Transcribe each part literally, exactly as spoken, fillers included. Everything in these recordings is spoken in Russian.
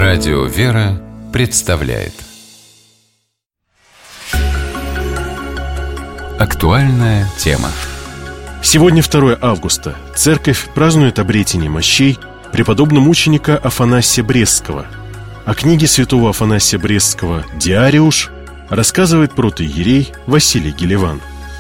Радио «Вера» представляет актуальная тема. Сегодня второе августа. Церковь празднует обретение мощей преподобномученика Афанасия Брестского. О книге святого Афанасия Брестского «Диариуш» рассказывает протоиерей Василий Гелеван.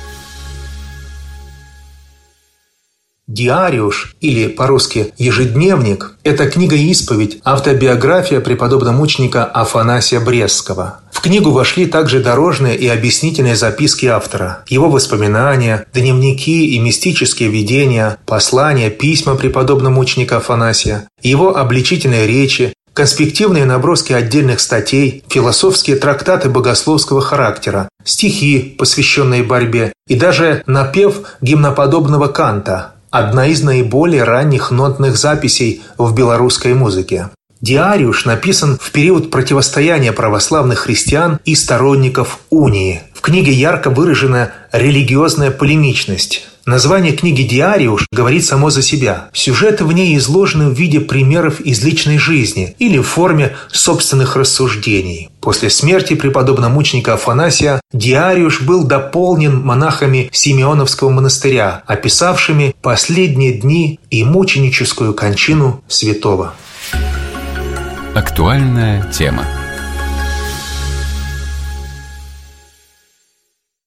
«Диариуш» или по-русски «Ежедневник» – это книга-исповедь, автобиография преподобномученика Афанасия Брестского. В книгу вошли также дорожные и объяснительные записки автора, его воспоминания, дневники и мистические видения, послания, письма преподобномученика Афанасия, его обличительные речи, конспективные наброски отдельных статей, философские трактаты богословского характера, стихи, посвященные борьбе, и даже напев гимноподобного канта – одна из наиболее ранних нотных записей в белорусской музыке. «Диариуш» написан в период противостояния православных христиан и сторонников унии. В книге ярко выражена религиозная полемичность. Название книги «Диариуш» говорит само за себя. Сюжеты в ней изложены в виде примеров из личной жизни или в форме собственных рассуждений. После смерти преподобномученика Афанасия «Диариуш» был дополнен монахами Симеоновского монастыря, описавшими последние дни и мученическую кончину святого. Актуальная тема.